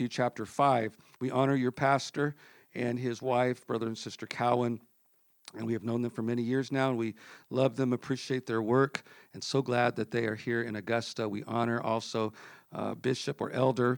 chapter 5. We honor your pastor and his wife, brother and sister Cowan, and we have known them for many years now, and we love them, appreciate their work, and so glad that they are here in Augusta. We honor also Bishop or Elder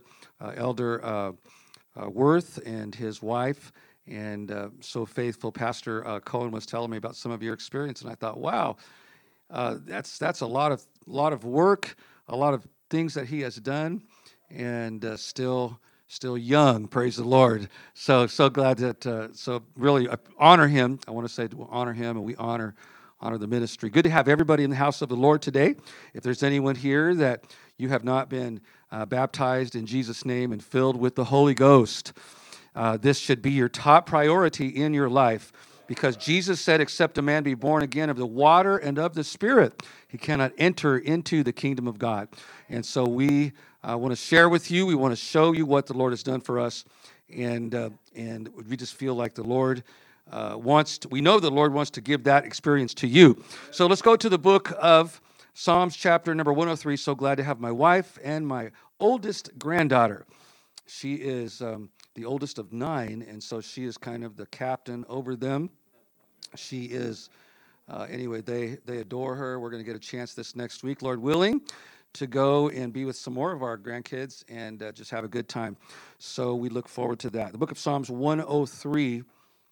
Worth and his wife, and so faithful. Pastor Cohen was telling me about some of your experience, and I thought, wow, that's a lot of work, a lot of things that he has done, and still young. Praise the Lord. So glad that. So really honor him. I want to say to honor him, and we honor the ministry. Good to have everybody in the house of the Lord today. If there's anyone here that you have not been baptized in Jesus' name and filled with the Holy Ghost, this should be your top priority in your life. Because Jesus said, except a man be born again of the water and of the Spirit, he cannot enter into the kingdom of God. And so we want to share with you. We want to show you what the Lord has done for us. And we just feel like the Lord we know the Lord wants to give that experience to you. So let's go to the book of Psalms chapter number 103. So glad to have my wife and my oldest granddaughter. She is the oldest of 9, and so she is kind of the captain over them. She is, anyway, they adore her. We're going to get a chance this next week, Lord willing, to go and be with some more of our grandkids and just have a good time. So we look forward to that. The book of Psalms 103.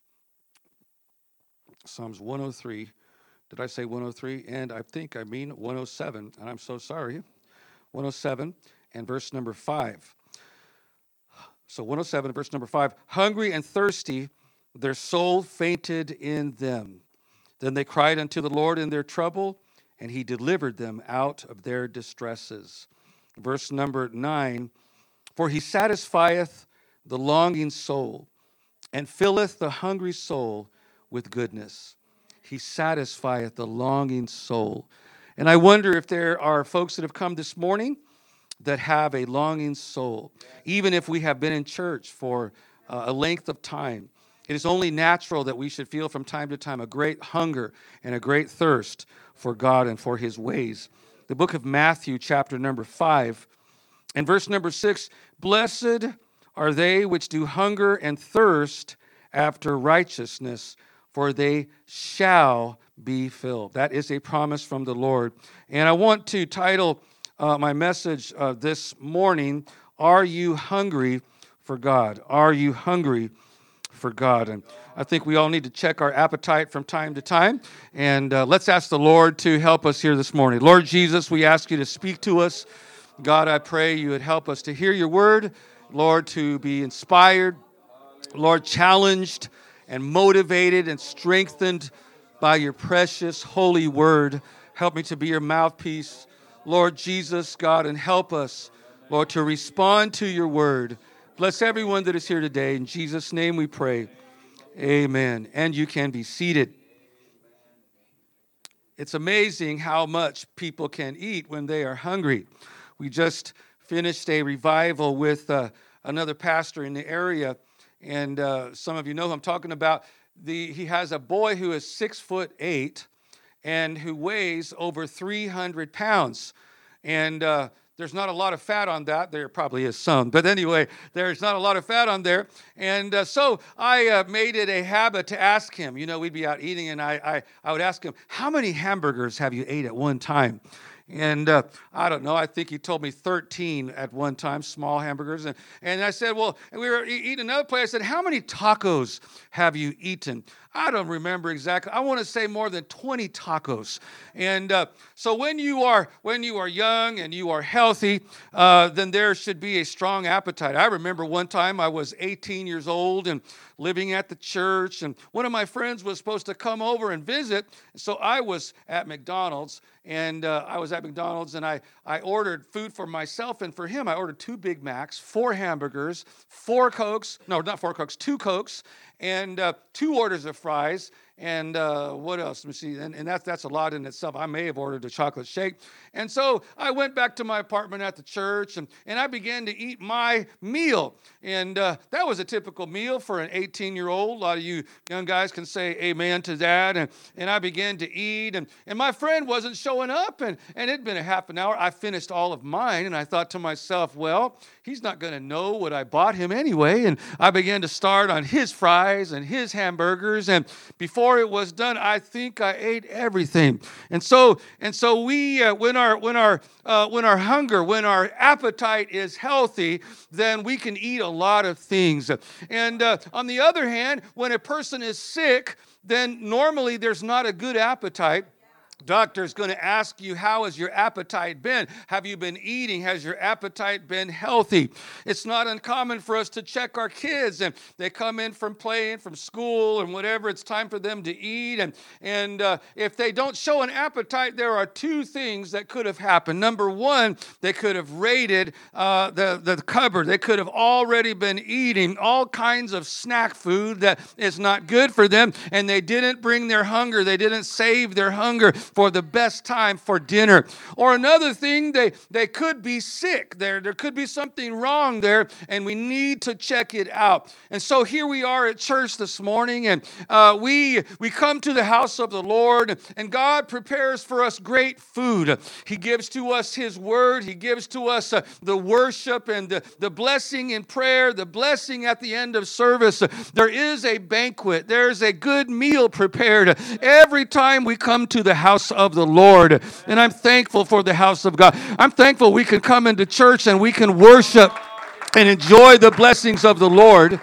Psalms 103. Did I say 103? And I think I mean 107, and I'm so sorry. 107 and verse number 5. So 107, verse number 5, hungry and thirsty, their soul fainted in them. Then they cried unto the Lord in their trouble, and he delivered them out of their distresses. Verse number 9, for he satisfieth the longing soul, and filleth the hungry soul with goodness. He satisfieth the longing soul. And I wonder if there are folks that have come this morning that have a longing soul, even if we have been in church for a length of time. It is only natural that we should feel from time to time a great hunger and a great thirst for God and for his ways. The book of Matthew, chapter number 5, and verse number 6, blessed are they which do hunger and thirst after righteousness, for they shall be filled. That is a promise from the Lord. And I want to title my message this morning, Are You Hungry for God? Are you hungry for God? And I think we all need to check our appetite from time to time. And let's ask the Lord to help us here this morning. Lord Jesus, we ask you to speak to us. God, I pray you would help us to hear your word. Lord, to be inspired. Lord, challenged and motivated and strengthened by your precious holy word. Help me to be your mouthpiece, Lord Jesus, God, and help us, Lord, to respond to your word. Bless everyone that is here today. In Jesus' name we pray. Amen. And you can be seated. It's amazing how much people can eat when they are hungry. We just finished a revival with another pastor in the area, and some of you know who I'm talking about. He has a boy who is 6'8", and who weighs over 300 pounds. And there's not a lot of fat on that. There probably is some. But anyway, there's not a lot of fat on there. And so I made it a habit to ask him. You know, we'd be out eating, and I would ask him, how many hamburgers have you ate at one time? And I don't know, I think he told me 13 at one time, small hamburgers. And I said, well, we were eating another place. I said, how many tacos have you eaten? I don't remember exactly. I want to say more than 20 tacos. And so when you are young and you are healthy, then there should be a strong appetite. I remember one time I was 18 years old and living at the church, and one of my friends was supposed to come over and visit. So I was at McDonald's, and I ordered food for myself and for him. I ordered 2 Big Macs, 4 hamburgers, 2 Cokes, and 2 orders of fries, And what else? Let me see. And that's a lot in itself. I may have ordered a chocolate shake. And so I went back to my apartment at the church, and I began to eat my meal. And that was a typical meal for an 18-year-old. A lot of you young guys can say amen to that. And I began to eat, and my friend wasn't showing up, and it'd been a half an hour. I finished all of mine, and I thought to myself, well, he's not going to know what I bought him anyway. And I began to start on his fries and his hamburgers, and before it was done, I think I ate everything. And so we, when our hunger, when our appetite is healthy, then we can eat a lot of things. And on the other hand, when a person is sick, then normally there's not a good appetite. Doctor's going to ask you, how has your appetite been? Have you been eating? Has your appetite been healthy? It's not uncommon for us to check our kids, and they come in from playing, from school, and whatever. It's time for them to eat. And if they don't show an appetite, there are two things that could have happened. Number one, they could have raided the cupboard. They could have already been eating all kinds of snack food that is not good for them, and they didn't bring their hunger. They didn't save their hunger for the best time for dinner. Or another thing, they could be sick. There could be something wrong there, and we need to check it out. And so here we are at church this morning, and we come to the house of the Lord, and God prepares for us great food. He gives to us His word. He gives to us the worship and the blessing in prayer, the blessing at the end of service. There is a banquet. There's a good meal prepared every time we come to the house of the Lord. And I'm thankful for the house of God. I'm thankful we can come into church and we can worship and enjoy the blessings of the Lord.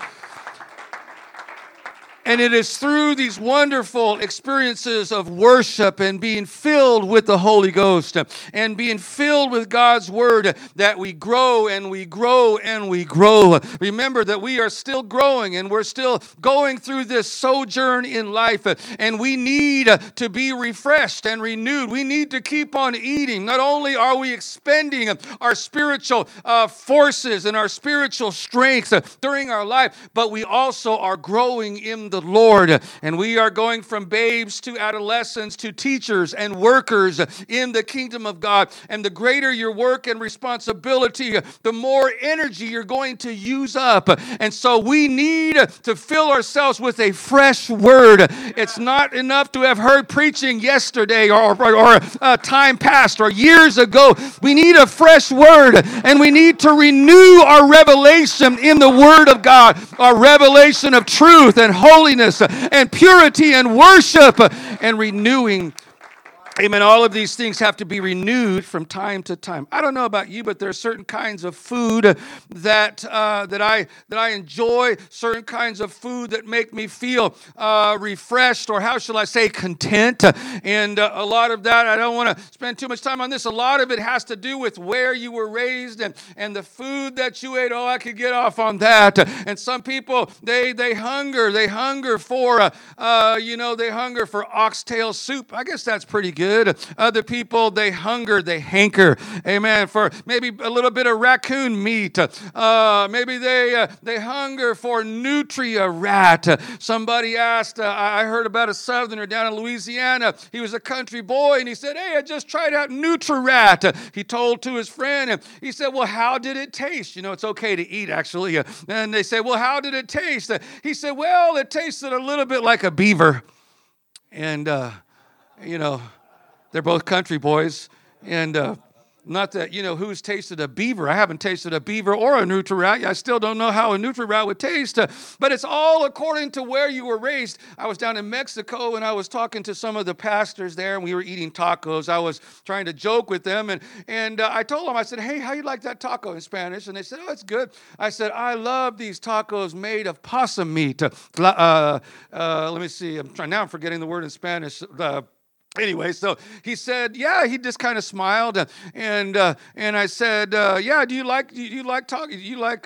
And it is through these wonderful experiences of worship and being filled with the Holy Ghost and being filled with God's Word that we grow and we grow and we grow. Remember that we are still growing and we're still going through this sojourn in life, and we need to be refreshed and renewed. We need to keep on eating. Not only are we expending our spiritual forces and our spiritual strength during our life, but we also are growing in the Lord, and we are going from babes to adolescents to teachers and workers in the kingdom of God. And the greater your work and responsibility, the more energy you're going to use up. And so we need to fill ourselves with a fresh word. It's not enough to have heard preaching yesterday or time past or years ago. We need a fresh word, and we need to renew our revelation in the Word of God, our revelation of truth and holiness and purity and worship and renewing. Amen. All of these things have to be renewed from time to time. I don't know about you, but there are certain kinds of food that I enjoy, certain kinds of food that make me feel refreshed, or how shall I say, content. And a lot of that, I don't want to spend too much time on this. A lot of it has to do with where you were raised and the food that you ate. Oh, I could get off on that. And some people, they hunger for they hunger for oxtail soup. I guess that's pretty good. Other people, they hanker, amen, for maybe a little bit of raccoon meat. Maybe they hunger for Nutria-Rat. Somebody asked, I heard about a southerner down in Louisiana. He was a country boy, and he said, hey, I just tried out Nutri-Rat. He told to his friend, and he said, well, how did it taste? You know, it's okay to eat, actually. And they say, well, how did it taste? He said, well, it tasted a little bit like a beaver. And, they're both country boys, and not that, who's tasted a beaver. I haven't tasted a beaver or a Nutri-Rat. I still don't know how a Nutri-Rat would taste, but it's all according to where you were raised. I was down in Mexico, and I was talking to some of the pastors there, and we were eating tacos. I was trying to joke with them, and I told them, I said, hey, how you like that taco in Spanish? And they said, oh, it's good. I said, I love these tacos made of possum meat. Let me see. I'm forgetting the word in Spanish. Anyway, so he said, yeah, he just kind of smiled, and I said, yeah, do you like talking?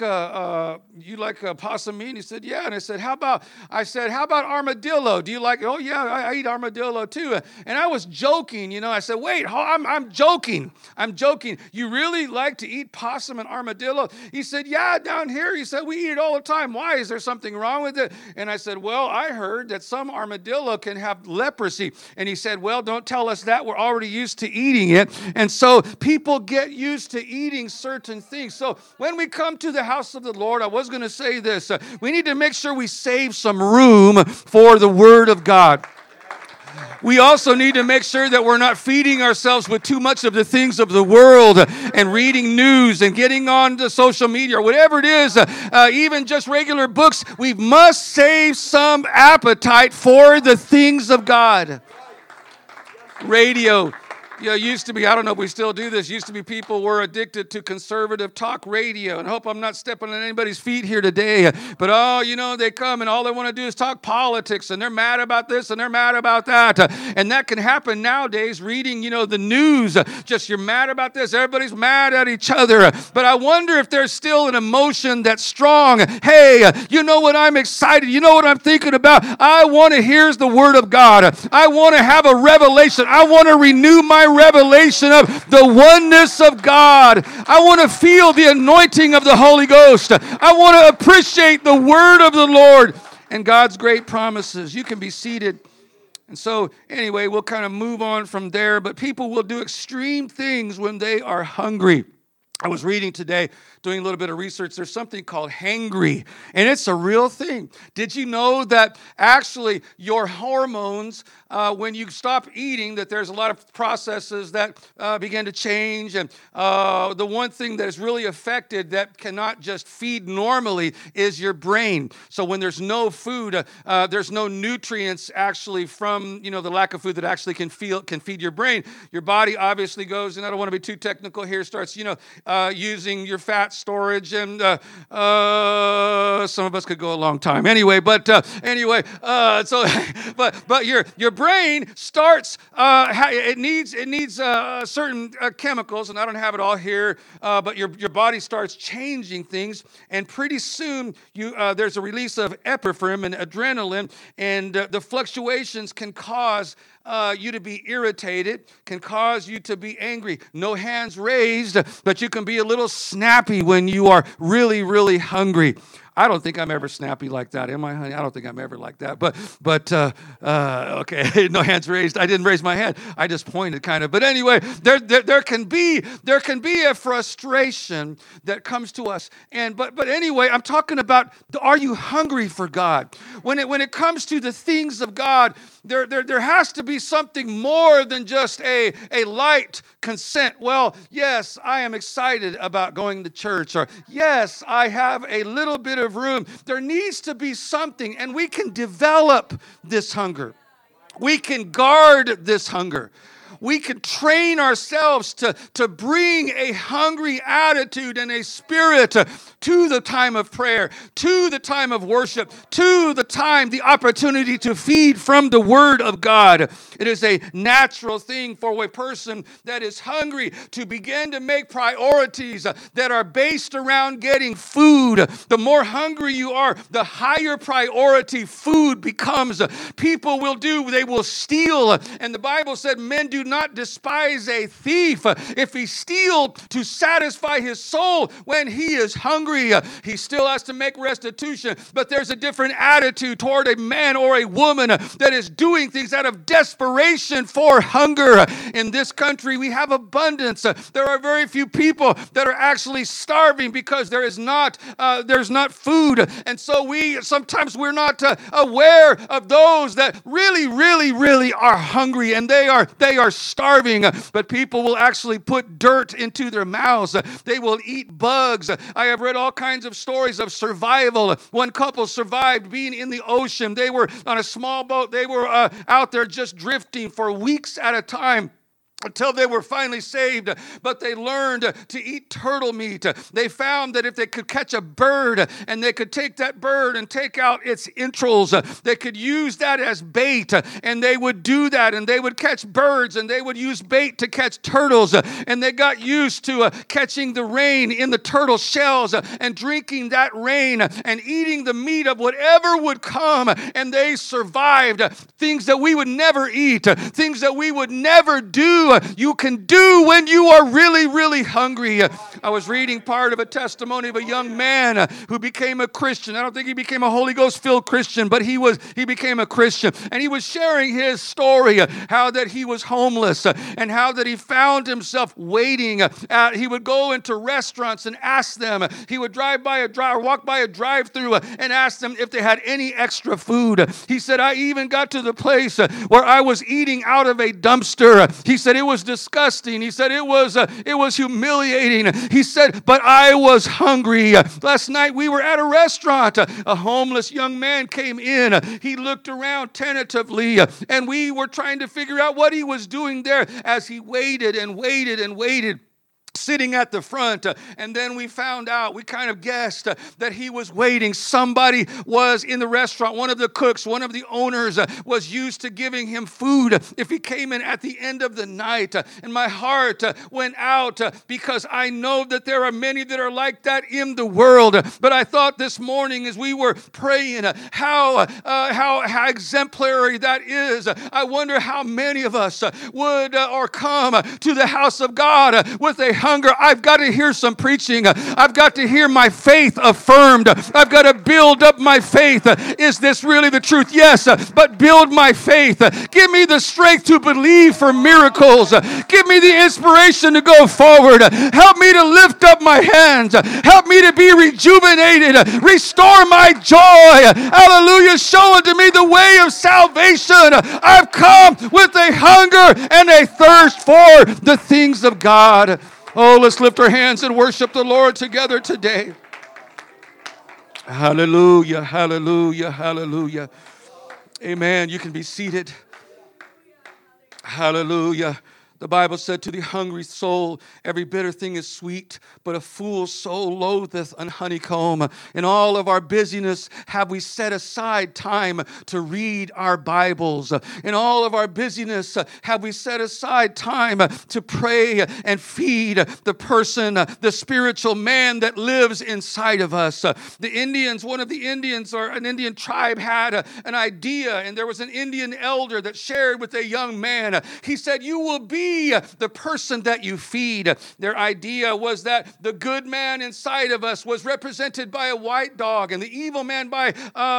You like possum meat? And he said, yeah. And I said, how about armadillo? Do you like? Oh yeah, I eat armadillo too. And I was joking, you know. I said, wait, I'm joking. You really like to eat possum and armadillo? He said, yeah, down here. He said, we eat it all the time. Why? Is there something wrong with it? And I said, well, I heard that some armadillo can have leprosy. And he said, well, don't tell us that. We're already used to eating it. And so people get used to eating certain things. So when we come to the house of the Lord, I was going to say this. We need to make sure we save some room for the Word of God. We also need to make sure that we're not feeding ourselves with too much of the things of the world and reading news and getting on to social media or whatever it is, even just regular books. We must save some appetite for the things of God. Radio. Used to be, I don't know if we still do this, used to be people were addicted to conservative talk radio. And I hope I'm not stepping on anybody's feet here today. But, they come and all they want to do is talk politics. And they're mad about this and they're mad about that. And that can happen nowadays reading, the news. Just you're mad about this. Everybody's mad at each other. But I wonder if there's still an emotion that's strong. Hey, you know what? I'm excited. You know what I'm thinking about? I want to hear the Word of God. I want to have a revelation. I want to renew my revelation of the oneness of God. I want to feel the anointing of the Holy Ghost. I want to appreciate the word of the Lord and God's great promises. You can be seated. And so, anyway, we'll kind of move on from there. But people will do extreme things when they are hungry. I was reading today, doing a little bit of research. There's something called hangry, and it's a real thing. Did you know that actually your hormones, when you stop eating, that there's a lot of processes that begin to change, and the one thing that is really affected that cannot just feed normally is your brain. So when there's no food, there's no nutrients actually from the lack of food that actually can feed your brain. Your body obviously goes, and I don't want to be too technical here, starts using your fat storage, and some of us could go a long time anyway. But your brain starts. It needs certain chemicals, and I don't have it all here. But your body starts changing things, and pretty soon there's a release of epinephrine and adrenaline, and the fluctuations can cause you to be irritated, can cause you to be angry. No hands raised, but you can be a little snappy when you are really, really hungry. I don't think I'm ever snappy like that, am I, honey? I don't think I'm ever like that. But okay, no hands raised. I didn't raise my hand. I just pointed kind of. But anyway, there can be a frustration that comes to us. But anyway, I'm talking about, are you hungry for God? When it comes to the things of God, there has to be something more than just a light consent. Well, yes, I am excited about going to church, or yes, I have a little bit of room. There needs to be something, and we can develop this hunger. We can guard this hunger. We can train ourselves to bring a hungry attitude and a spirit to the time of prayer, to the time of worship, to the opportunity to feed from the Word of God. It is a natural thing for a person that is hungry to begin to make priorities that are based around getting food. The more hungry you are, the higher priority food becomes. People they will steal. And the Bible said men do not despise a thief if he steals to satisfy his soul when he is hungry. He still has to make restitution, but there's a different attitude toward a man or a woman that is doing things out of desperation for hunger. In this country, we have abundance. There are very few people that are actually starving because there's not food. And so we're not aware of those that really, really, really are hungry, and they are starving. But people will actually put dirt into their mouths. They will eat bugs. I have read all kinds of stories of survival. One couple survived being in the ocean. They were on a small boat. They were out there just drifting for weeks at a time. until they were finally saved, but they learned to eat turtle meat. They found that if they could catch a bird and they could take that bird and take out its entrails, they could use that as bait, and they would do that, and they would catch birds, and they would use bait to catch turtles, and they got used to catching the rain in the turtle shells and drinking that rain and eating the meat of whatever would come, and they survived. Things that we would never eat, things that we would never do, you can do when you are really, really hungry. I was reading part of a testimony of a young man who became a Christian. I don't think he became a Holy Ghost-filled Christian, but he became a Christian. And he was sharing his story, how that he was homeless and how that he found himself waiting. He would go into restaurants and ask them. He would walk by a drive-through and ask them if they had any extra food. He said, I even got to the place where I was eating out of a dumpster. He said, it was disgusting. He said, it was humiliating. He said, but I was hungry. Last night we were at a restaurant. A homeless young man came in. He looked around tentatively, and we were trying to figure out what he was doing there as he waited and waited and waited, sitting at the front. And then we found out, we kind of guessed that he was waiting. Somebody was in the restaurant. One of the cooks, one of the owners was used to giving him food if he came in at the end of the night. And my heart went out because I know that there are many that are like that in the world. But I thought this morning as we were praying how exemplary that is. I wonder how many of us would or come to the house of God with a hunger. I've got to hear some preaching. I've got to hear my faith affirmed. I've got to build up my faith. Is this really the truth? Yes, but build my faith. Give me the strength to believe for miracles. Give me the inspiration to go forward. Help me to lift up my hands. Help me to be rejuvenated. Restore my joy. Hallelujah. Show unto me the way of salvation. I've come with a hunger and a thirst for the things of God. Oh, let's lift our hands and worship the Lord together today. Hallelujah, hallelujah, hallelujah. Amen. You can be seated. Hallelujah. The Bible said to the hungry soul, every bitter thing is sweet, but a fool's soul loatheth an honeycomb. In all of our busyness, have we set aside time to read our Bibles? In all of our busyness, have we set aside time to pray and feed the person, the spiritual man that lives inside of us? The Indians, one of the Indians or an Indian tribe had an idea, and there was an Indian elder that shared with a young man. He said, you will be the person that you feed. Their idea was that the good man inside of us was represented by a white dog and the evil man by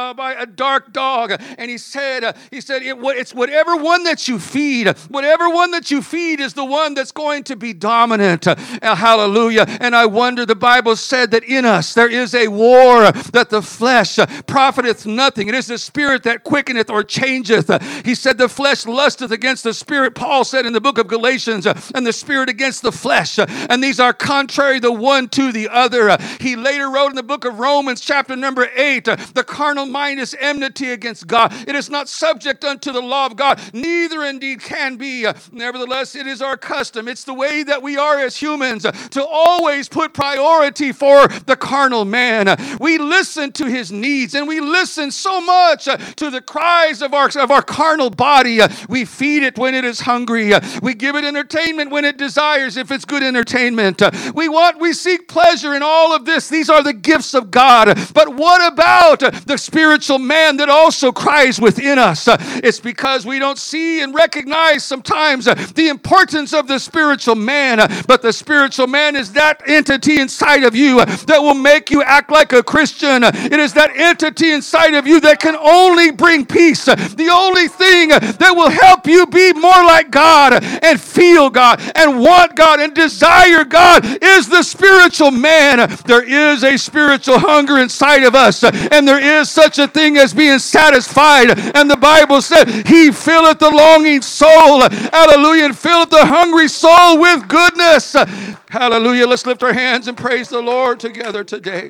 a dark dog. And he said it's whatever one that you feed. Whatever one that you feed is the one that's going to be dominant. Hallelujah. And I wonder, the Bible said that in us there is a war, that the flesh profiteth nothing. It is the spirit that quickeneth or changeth. He said the flesh lusteth against the spirit. Paul said in the book of Galatians, and the spirit against the flesh. And these are contrary the one to the other. He later wrote in the book of Romans chapter number 8, the carnal mind is enmity against God. It is not subject unto the law of God, neither indeed can be. Nevertheless, it is our custom. It's the way that we are as humans to always put priority for the carnal man. We listen to his needs, and we listen so much to the cries of our carnal body. We feed it when it is hungry. We give it entertainment when it desires, if it's good entertainment. We seek pleasure in all of this. These are the gifts of God. But what about the spiritual man that also cries within us? It's because we don't see and recognize sometimes the importance of the spiritual man. But the spiritual man is that entity inside of you that will make you act like a Christian. It is that entity inside of you that can only bring peace. The only thing that will help you be more like God and feel God and want God and desire God is the spiritual man. There is a spiritual hunger inside of us, and there is such a thing as being satisfied. And the Bible said, he filleth the longing soul, hallelujah, and filleth the hungry soul with goodness. Hallelujah. Let's lift our hands and praise the Lord together today.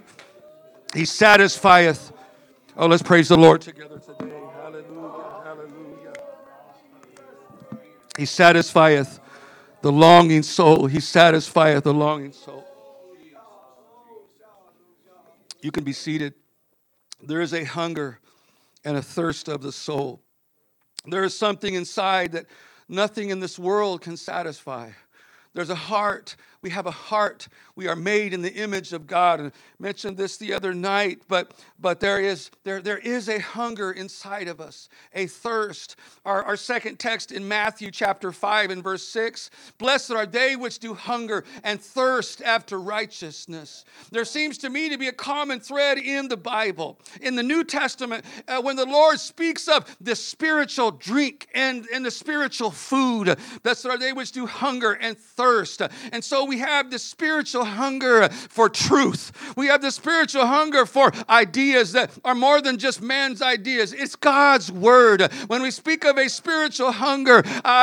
He satisfieth. Oh, let's praise the Lord together today. Hallelujah. Hallelujah. He satisfieth the longing soul. He satisfieth the longing soul. You can be seated. There is a hunger and a thirst of the soul. There is something inside that nothing in this world can satisfy. There's a heart. We have a heart. We are made in the image of God. And I mentioned this the other night, but there is a hunger inside of us, a thirst. Our second text in Matthew chapter 5 and verse 6, blessed are they which do hunger and thirst after righteousness. There seems to me to be a common thread in the Bible. In the New Testament, when the Lord speaks of the spiritual drink and the spiritual food, blessed are they which do hunger and thirst. And so we have the spiritual hunger for truth. We have the spiritual hunger for ideas that are more than just man's ideas. It's God's word. When we speak of a spiritual hunger,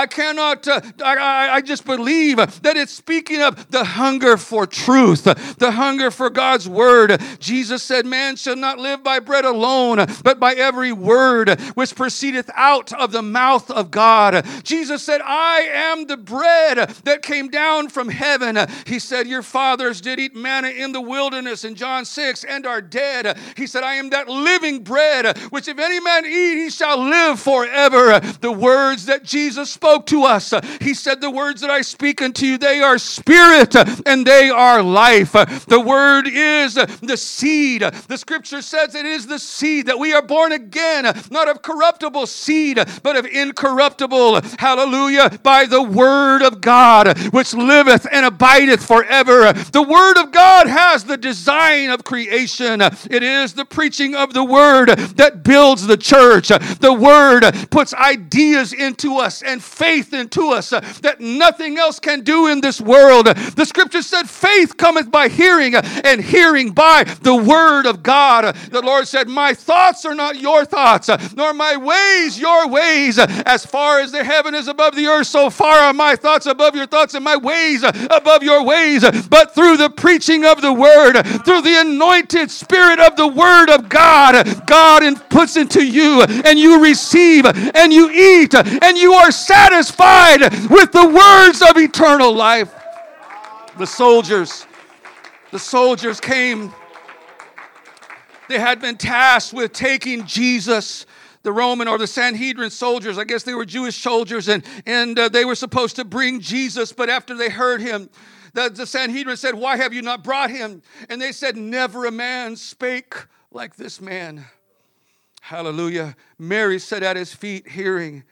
I just believe that it's speaking of the hunger for truth, the hunger for God's word. Jesus said, man shall not live by bread alone, but by every word which proceedeth out of the mouth of God. Jesus said, I am the bread that came down from heaven. He said, your fathers did eat manna in the wilderness in John 6 and are dead. He said, I am that living bread, which if any man eat, he shall live forever. The words that Jesus spoke to us, he said, the words that I speak unto you, they are spirit and they are life. The word is the seed. The scripture says it is the seed, that we are born again, not of corruptible seed, but of incorruptible. Hallelujah. By the word of God, which liveth and abideth forever. The word of God has the design of creation. It is the preaching of the word that builds the church. The word puts ideas into us and faith into us that nothing else can do in this world. The scripture said faith cometh by hearing, and hearing by the word of God. The Lord said, my thoughts are not your thoughts, nor my ways your ways. As far as the heaven is above the earth, so far are my thoughts above your thoughts and my ways above your ways. But through the preaching of the word, through the anointed spirit of the word of God, God puts into you, and you receive and you eat and you are satisfied with the words of eternal life. The soldiers came. They had been tasked with taking Jesus. The Roman or the Sanhedrin soldiers, I guess they were Jewish soldiers, and they were supposed to bring Jesus, but after they heard him, the Sanhedrin said, why have you not brought him? And they said, never a man spake like this man. Hallelujah. Mary sat at his feet hearing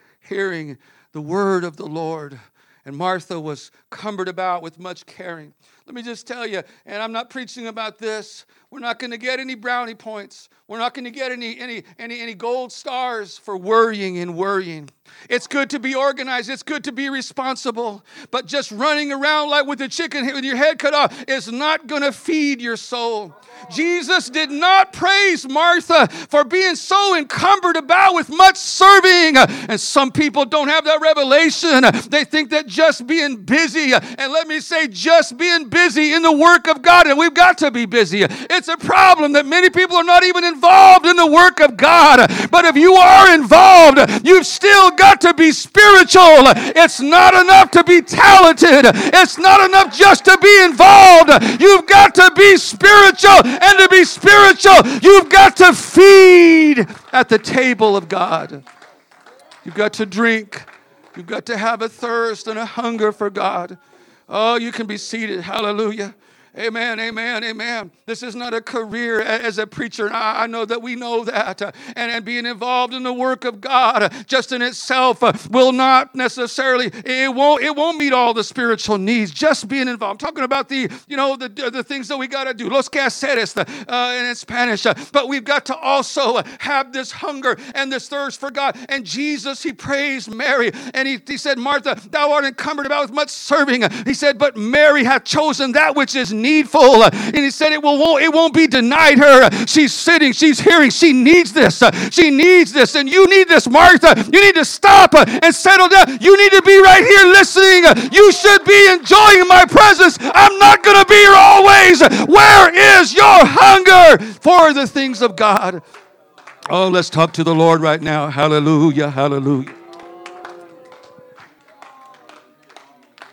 the word of the Lord. And Martha was cumbered about with much caring. Let me just tell you, and I'm not preaching about this, we're not going to get any brownie points. We're not going to get any gold stars for worrying and worrying. It's good to be organized. It's good to be responsible. But just running around like with a chicken with your head cut off is not going to feed your soul. Jesus did not praise Martha for being so encumbered about with much serving. And some people don't have that revelation. They think that just being busy, and let me say, just being busy in the work of God, and we've got to be busy. It's a problem that many people are not even involved in the work of God. But if you are involved, you've still got to be spiritual. It's not enough to be talented. It's not enough just to be involved. You've got to be spiritual. And to be spiritual, you've got to feed at the table of God. You've got to drink. You've got to have a thirst and a hunger for God. Oh, you can be seated. Hallelujah. Amen, amen, amen. This is not a career as a preacher. I know that we know that. And being involved in the work of God just in itself will not necessarily, it won't meet all the spiritual needs. Just being involved. I'm talking about the things that we got to do. Los quehaceres in Spanish. But we've got to also have this hunger and this thirst for God. And Jesus, he praised Mary. And he said, Martha, thou art encumbered about with much serving. He said, but Mary hath chosen that which is needful. And he said it won't be denied her. She's sitting, she's hearing, she needs this. She needs this, and you need this, Martha. You need to stop and settle down. You need to be right here listening. You should be enjoying my presence. I'm not going to be here always. Where is your hunger for the things of God? Oh, let's talk to the Lord right now. Hallelujah, hallelujah.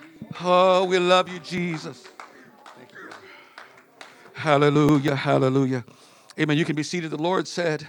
Oh, we love you, Jesus. Thank you. Hallelujah, hallelujah. Amen. You can be seated. The Lord said,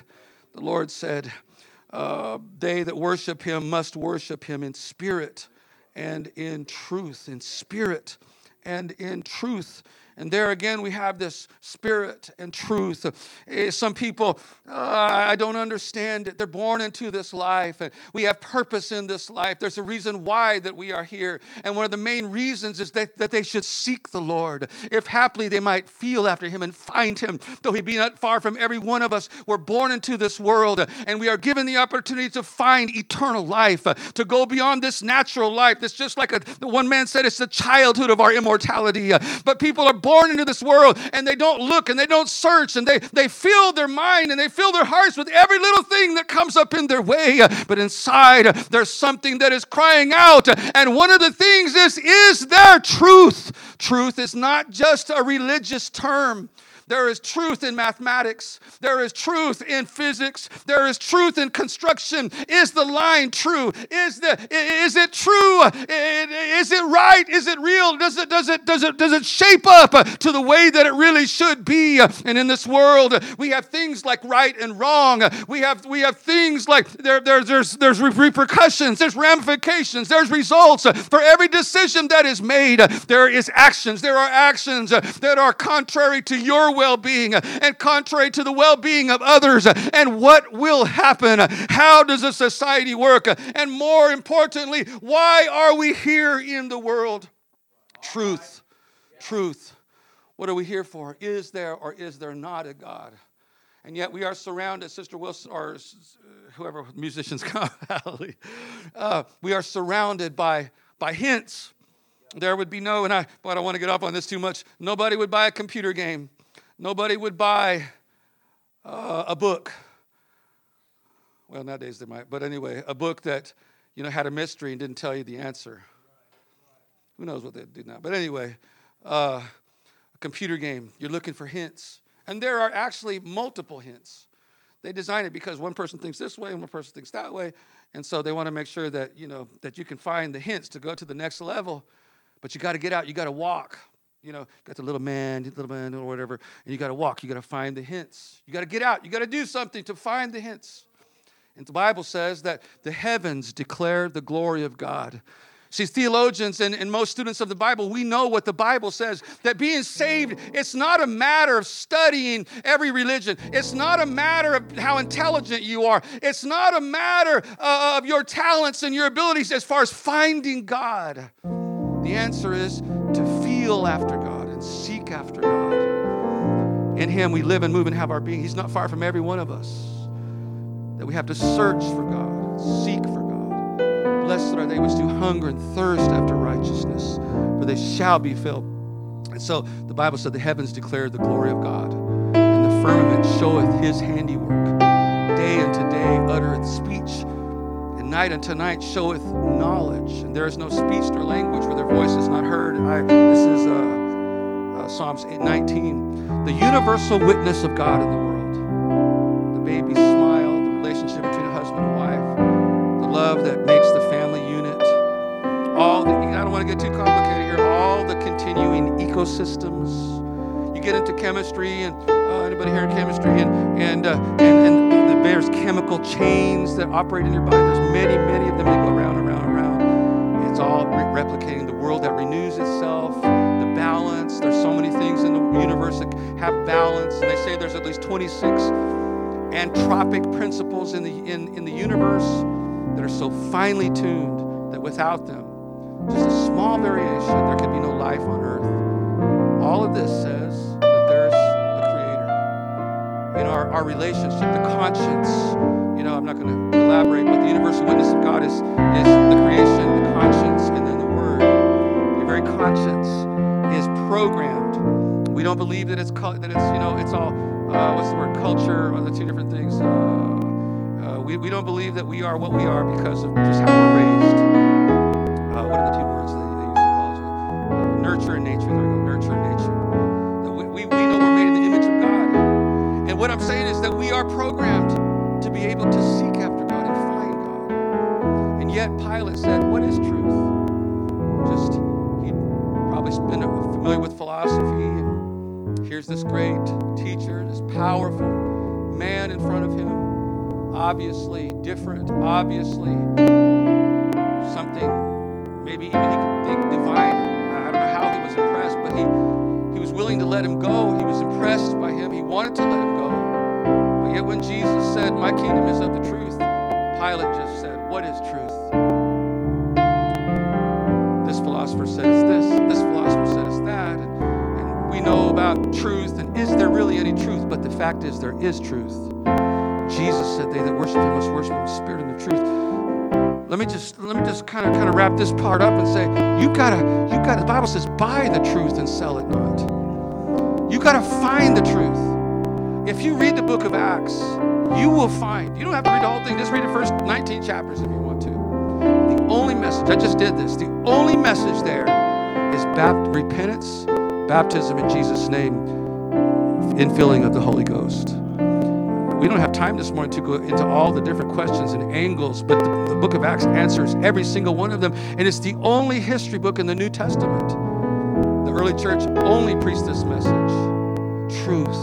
they that worship him must worship him in spirit and in truth, in spirit and in truth. And there again, we have this spirit and truth. Some people, I don't understand it. They're born into this life, and we have purpose in this life. There's a reason why that we are here. And one of the main reasons is that they should seek the Lord. If haply they might feel after him and find him, though he be not far from every one of us. We're born into this world, and we are given the opportunity to find eternal life, to go beyond this natural life. It's just like the one man said, it's the childhood of our immortality. But people are born into this world, and they don't look and they don't search, and they fill their mind and they fill their hearts with every little thing that comes up in their way. But inside, there's something that is crying out, and one of the things is there truth. Truth is not just a religious term. There is truth in mathematics. There is truth in physics. There is truth in construction. Is the line true? Is it true? Is it right? Is it real? Does it shape up to the way that it really should be? And in this world, we have things like right and wrong. We have things like there's repercussions, there's ramifications, there's results for every decision that is made. There is actions. There are actions that are contrary to your well-being and contrary to the well-being of others. And what will happen? How does a society work? And more importantly, why are we here in the world? Truth. What are we here for? Is there or is there not a God? And yet we are surrounded, Sister Wilson, or whoever musicians come, we are surrounded by hints. There would be no, I don't want to get off on this too much, nobody would buy a computer game. Nobody would buy a book. Well, nowadays they might. But anyway, a book that, had a mystery and didn't tell you the answer. Who knows what they'd do now. But anyway, a computer game. You're looking for hints. And there are actually multiple hints. They design it because one person thinks this way and one person thinks that way. And so they want to make sure that, that you can find the hints to go to the next level. But you got to get out. You got to walk. Got the little man or whatever, and you got to walk. You got to find the hints. You got to get out. You got to do something to find the hints. And the Bible says that the heavens declare the glory of God. See, theologians and most students of the Bible, we know what the Bible says, that being saved, it's not a matter of studying every religion. It's not a matter of how intelligent you are. It's not a matter of your talents and your abilities as far as finding God. The answer is to feel after God and seek after God. In him we live and move and have our being. He's not far from every one of us. That we have to search for God, seek for God. Blessed are they which do hunger and thirst after righteousness, for they shall be filled. And so the Bible said the heavens declare the glory of God, and the firmament showeth his handiwork. Day unto day uttereth speech, and night unto night showeth knowledge. And there is no speech nor language where their voice is not heard. This is Psalms 19. The universal witness of God in the world. The baby smile, the relationship between a husband and wife, the love that makes the family unit. I don't want to get too complicated here. All the continuing ecosystems. You get into chemistry, and anybody here in chemistry, and there's chemical chains that operate in your body. There's many of them that go around. It's all replicating the world that renews itself, the balance. There's so many things in the universe that have balance, and they say there's at least 26 anthropic principles in the universe that are so finely tuned that without them, just a small variation, there could be no life on earth. All of this says that there's a creator. In our relationship, the conscience, I'm not going to elaborate, but the universal witness of God is the creation, the conscience, and then the word. Your very conscience is programmed. We don't believe that it's all, what's the word, culture, or the two different things. We don't believe that we are what we are because of just how we're raised. What are the two words they use in college? Nurture and nature. There we go, nurture and nature. We know we're made in the image of God. And what I'm saying is that we are programmed to be able to seek after God and find God. And yet Pilate said, what is truth? Just, just been familiar with philosophy, and here's this great teacher, this powerful man in front of him, obviously different, obviously something maybe even he could think divine. I don't know how he was impressed, but he was willing to let him go. He was impressed by him. He wanted to let him go. But yet when Jesus said, "My kingdom is of the truth," Pilate just said, "What is truth?" This philosopher said it's this philosopher said it's that, and we know about truth, and is there really any truth? But the fact is there is truth. Jesus said, "They that worship him must worship him in spirit and the truth." Let me just kind of wrap this part up and say, you gotta, the Bible says, buy the truth and sell it not. You gotta find the truth. If you read the book of Acts, you will find, you don't have to read the whole thing, just read the first 19 chapters if you want to. The only message, I just did this, the only message there is repentance, baptism in Jesus' name, infilling of the Holy Ghost. We don't have time this morning to go into all the different questions and angles, but the book of Acts answers every single one of them, and it's the only history book in the New Testament. The early church only preached this message. Truth.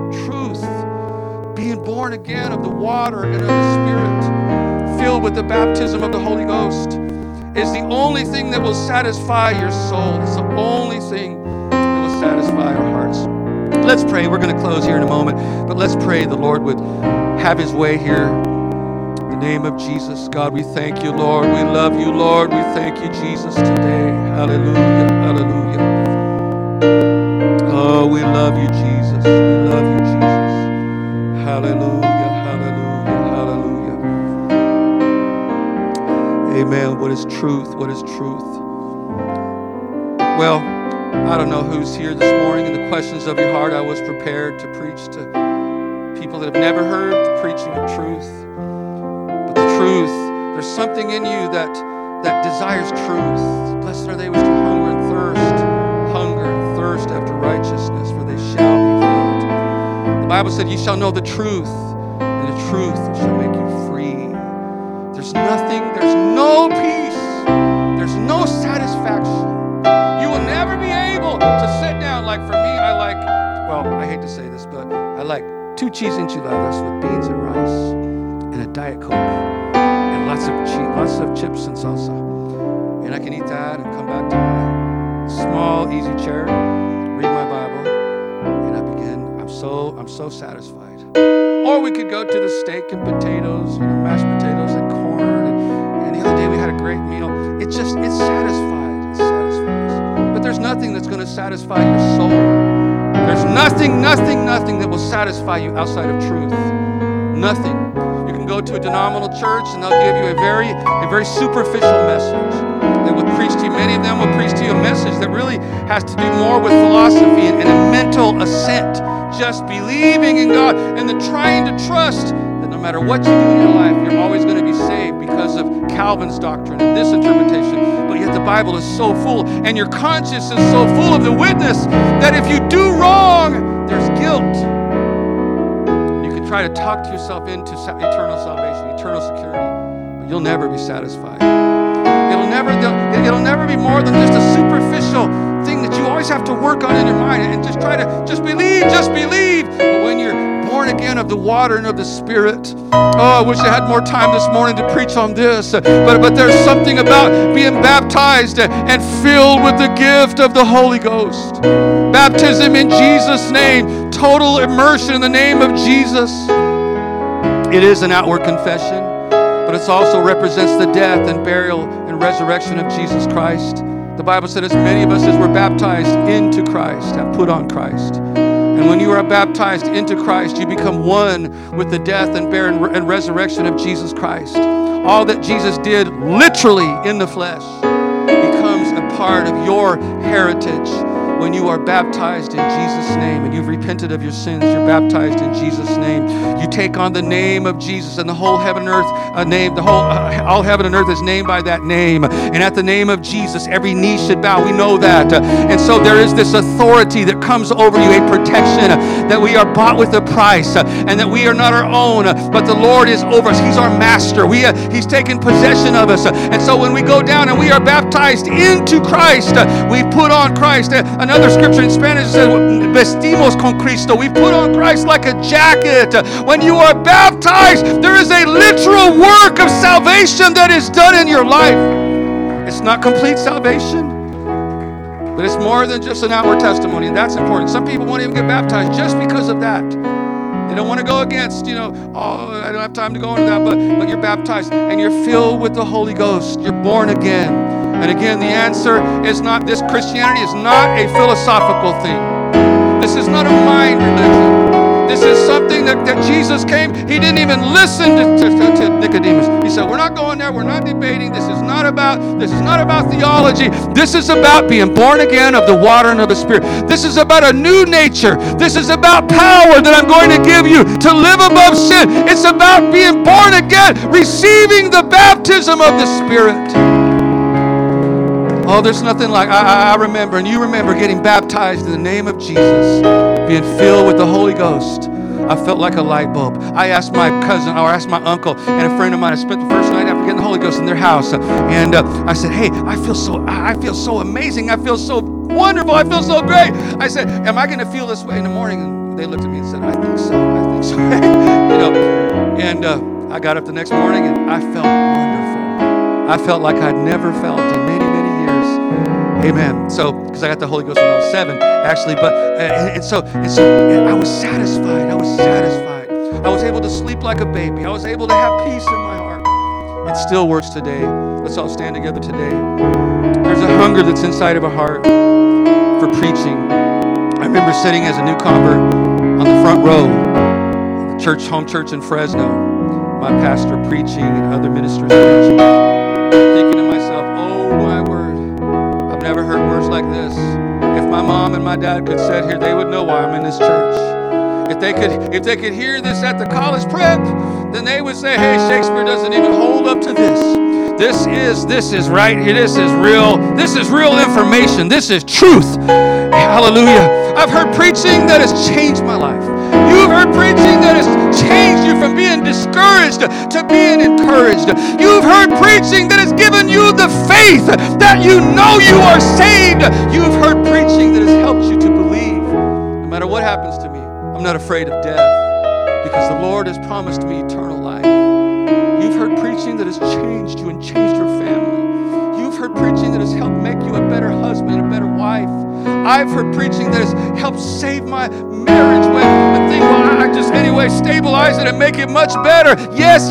Being born again of the water and of the Spirit, filled with the baptism of the Holy Ghost, is the only thing that will satisfy your soul. It's the only thing that will satisfy our hearts. Let's pray. We're going to close here in a moment, but let's pray the Lord would have his way here. In the name of Jesus, God, we thank you, Lord. We love you, Lord. We thank you, Jesus, today. Hallelujah, hallelujah. Oh, we love you, Jesus. We love you, Jesus. Hallelujah, hallelujah, hallelujah. Amen. What is truth? What is truth? Well, I don't know who's here this morning in the questions of your heart. I was prepared to preach to people that have never heard the preaching of truth. But the truth, there's something in you that desires truth. Blessed are they which do hunger and thirst after righteousness, for they shall be filled. The Bible said, "Ye shall know the truth, and the truth shall make you free." There's no peace, there's no satisfaction. You will never be able to sit down. Like for me, I hate to say this, but I like 2 cheese enchiladas with beans and rice and a Diet Coke and lots of chips and salsa. And I can eat that and come back to my small, easy chair, read my Bible, and I'm so satisfied. Or we could go to the steak and potatoes, mashed potatoes and corn, and the other day we had a great meal. It's satisfied. It satisfies. But there's nothing that's going to satisfy your soul. There's nothing that will satisfy you outside of truth. Nothing. You can go to a denominational church and they'll give you a very superficial message. They will preach to you. Many of them will preach to you a message that really has to do more with philosophy and a mental assent. Just believing in God and then trying to trust that no matter what you do in your life, you're always going to be saved because of Calvin's doctrine and this interpretation. But yet the Bible is so full, and your conscience is so full of the witness that if you do wrong, there's guilt. You can try to talk to yourself into eternal salvation, eternal security, but you'll never be satisfied. It'll never be more than just a superficial thing that you always have to work on in your mind and just try to just believe. But when you're born again of the water and of the Spirit, I wish I had more time this morning to preach on this. But there's something about being baptized and filled with the gift of the Holy Ghost. Baptism in Jesus' name, total immersion in the name of Jesus. It is an outward confession, but it also represents the death and burial and resurrection of Jesus Christ. The Bible said, as many of us as were baptized into Christ have put on Christ. And when you are baptized into Christ, you become one with the death and burial and resurrection of Jesus Christ. All that Jesus did literally in the flesh becomes a part of your heritage when you are baptized in Jesus' name and you've repented of your sins, you're baptized in Jesus' name. You take on the name of Jesus, and the whole heaven and earth all heaven and earth is named by that name. And at the name of Jesus, every knee should bow. We know that. And so there is this authority that comes over you, a protection, that we are bought with a price, and that we are not our own, but the Lord is over us. He's our master. He's taken possession of us. And so when we go down and we are baptized into Christ, we put on Christ. Another scripture in Spanish says, vestimos con Cristo. We put on Christ like a jacket. When you are baptized, there is a literal work of salvation that is done in your life. It's not complete salvation, but it's more than just an outward testimony, and that's important. Some people won't even get baptized just because of that. They don't want to go against, I don't have time to go into that, but you're baptized and you're filled with the Holy Ghost. You're born again. And again, the answer is not, this Christianity is not a philosophical thing. This is not a mind religion. This is something that Jesus came. He didn't even listen to Nicodemus. He said, we're not going there. We're not debating. This is not about theology. This is about being born again of the water and of the Spirit. This is about a new nature. This is about power that I'm going to give you to live above sin. It's about being born again, receiving the baptism of the Spirit. Oh, there's nothing like, I remember, and you remember getting baptized in the name of Jesus, being filled with the Holy Ghost. I felt like a light bulb. I asked my cousin, or asked my uncle, and a friend of mine, I spent the first night after getting the Holy Ghost in their house, and I said, hey, I feel so amazing. I feel so wonderful. I feel so great. I said, am I going to feel this way in the morning? And they looked at me and said, I think so. And I got up the next morning, and I felt wonderful. I felt like I'd never felt in many, many years. Amen. So, because I got the Holy Ghost when I was 7, actually, but and so I was satisfied. I was able to sleep like a baby. I was able to have peace in my heart. It still works today. Let's all stand together today. There's a hunger that's inside of a heart for preaching. I remember sitting as a new convert on the front row at the home church in Fresno. My pastor preaching and other ministers preaching. Thinking to myself, oh my word, I've never heard words like this. If my mom and my dad could sit here, they would know why I'm in this church. If they could hear this at the college prep, then they would say, hey, Shakespeare doesn't even hold up to this. This is right here. This is real information. This is truth. Hallelujah. I've heard preaching that has changed my life. You've heard preaching that has changed you from being discouraged to being encouraged. You've heard preaching that has given you the faith that you know you are saved. You've heard preaching that has helped you to believe. No matter what happens to me, I'm not afraid of death because the Lord has promised me eternal life. You've heard preaching that has changed you and changed your family. You've heard preaching that has helped make you a better husband, a better wife. I've heard preaching that has helped save my marriage when I think, well, I just anyway stabilize it and make it much better. Yes.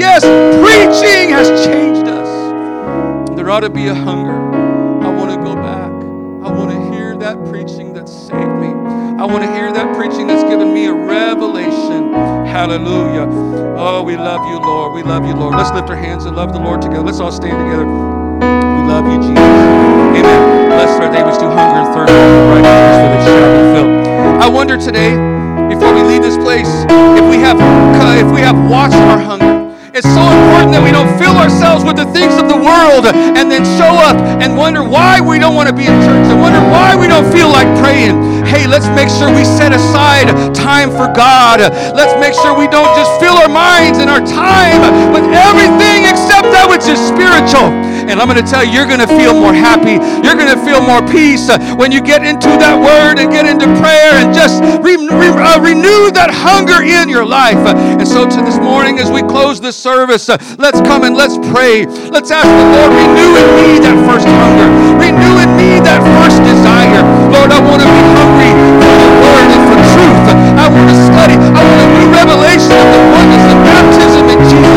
Preaching has changed us. There ought to be a hunger. I want to go back. I want to hear that preaching that saved me. I want to hear that preaching that's given me a revelation. Hallelujah. Oh, we love you, Lord. We love you, Lord. Let's lift our hands and love the Lord together. Let's all stand together. We love you, Jesus. Amen. Blessed are they which do hunger and thirst after righteousness, for they shall be filled. I wonder today, before we leave this place, if we have watched our hunger. It's so important that we don't fill ourselves with the things of the world and then show up and wonder why we don't want to be in church and wonder why we don't feel like praying. Hey, let's make sure we set aside time for God. Let's make sure we don't just fill our minds and our time with everything except that which is spiritual. And I'm going to tell you, you're going to feel more happy. You're going to feel more peace when you get into that word and get into prayer and just renew that hunger in your life. And so to this morning, as we close this service, let's come and let's pray. Let's ask the Lord, renew in me that first hunger. Renew in me that first desire. Lord, I want to be hungry for the word and for truth. I want to study. I want a new revelation of the oneness of baptism in Jesus.